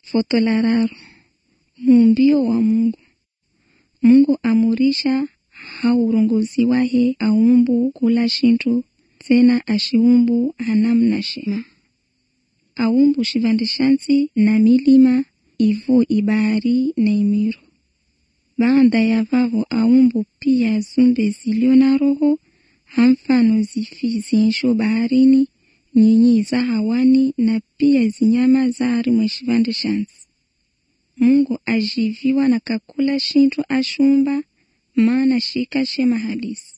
Foto la raru. Muumbio wa Mungu. Mungu amurisha haurongozi wahe aumbu kula shintu tena ashiumbu hanamna shema. Aumbu shivandishansi na milima ivo ibahari na imiru. Baada ya vavo aumbu pia zumbe zilio na roho hamfano zifi ziensho baharini nyinyi za hawani na pia zinyama za harimwe shivandishansi. Mungu ajiviwa na kakula shintu ashumba maana shika shema hadisi.